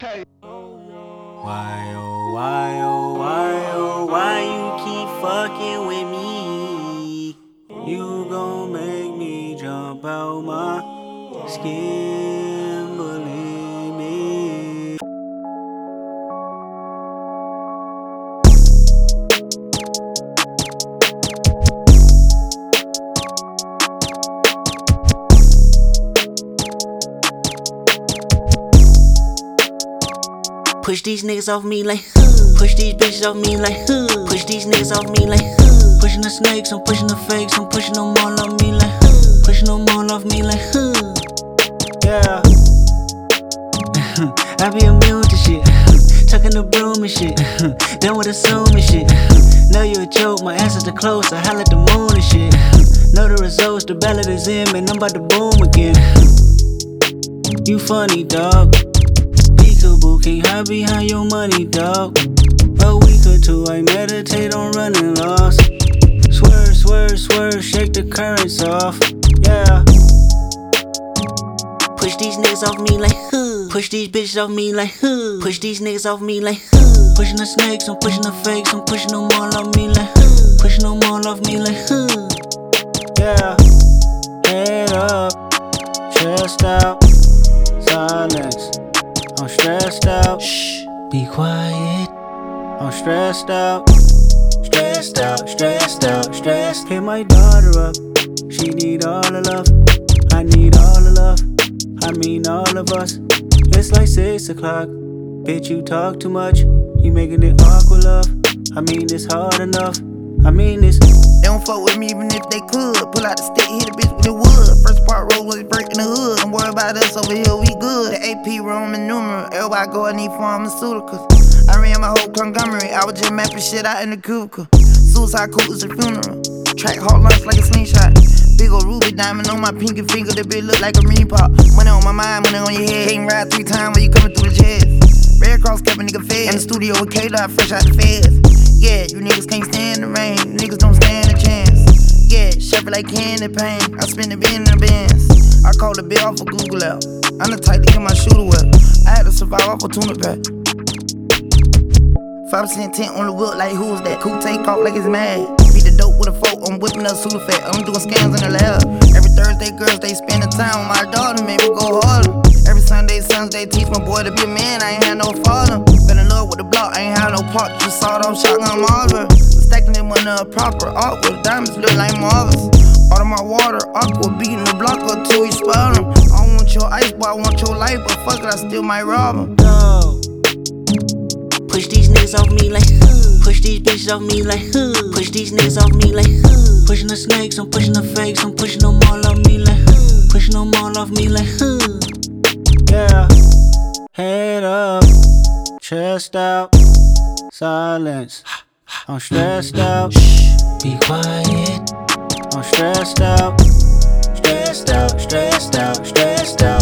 Hey. Why, oh, why, oh, why, oh, why you keep fucking with me? You gon' make me jump out my skin, believe me. Push these niggas off me like push these bitches off me like push these niggas off me like pushing the snakes, I'm pushing the fakes, I'm pushing them all off me like pushing them all off me like yeah. I be immune to shit, tucking the broom and shit, done with assuming shit. Know you a joke, my answers are close, I holla at the moon and shit. Know the results, the ballot is in, man, I'm about to boom again. You funny, dog. Peekaboo, can't hide behind your money, dog. A week or two, I meditate on running lost. Swerve, swerve, swerve, shake the currents off. Yeah. Push these niggas off me like push these bitches off me like push these niggas off me like pushing the snakes, I'm pushing the fakes, I'm pushing them all off me like pushing them all off me like yeah. Head up, chest out, silence. I'm stressed out. Shh, be quiet. I'm stressed out. Stressed out, stressed out, stressed. Hit my daughter up. She need all the love. I need all the love. I mean all of us. It's like 6 o'clock. Bitch, you talk too much. You making it awkward, love. I mean it's hard enough. I mean it's. They don't fuck with me even if they could. Pull out the stick, hit a bitch with the wood. First part roll was breaking the hood. Don't worry about us over here, we good. The AP Roman numeral. Everybody go, I need pharmaceuticals. I ran my whole conglomerate. I was just mapping shit out in the cubicle. Suicide cool is a funeral. Track hard lunch like a slingshot. Big ol' ruby diamond on my pinky finger. That bitch look like a ring pop. Money on my mind, money on your head. Can't ride 3 times when you coming through the jets. Red Cross kept a nigga fed. In the studio with K-Dot, fresh out the feds. Yeah, you niggas can't stand the rain. You niggas don't stand a chance. Yeah, chef like candy paint. I spend the bin in the bins. I call the bill off of Google out. I'm the type to get my shooter wet. I had to survive off a tuna pack. 5% tent on the wheel, like who's that? Cool take off like it's mad. Beat the dope with a fork, I'm whipping up Sudafed. I'm doing scams in the lab. Every Thursday, girls, they spend the time with my daughter, make me go harder. Every Sunday, teach my boy to be a man, I ain't had no father. Been in love with the block, I ain't had no part. Just sawed off shotgun Marvin. Stacking them on the proper art with diamonds look like Marvins. All of my water, aqua, beating the block up till we spoil them. I don't want your ice, boy, I want your life, but fuck it, I still might rob them. No. Push these niggas off me like push these bitches off me like push these niggas off me like pushing the snakes, I'm pushing the fakes, I'm pushing them all off me like pushing them all off me like yeah. Head up, chest out, silence. I'm stressed out. Shh, be quiet. I'm stressed out, stressed out, stressed out, stressed out.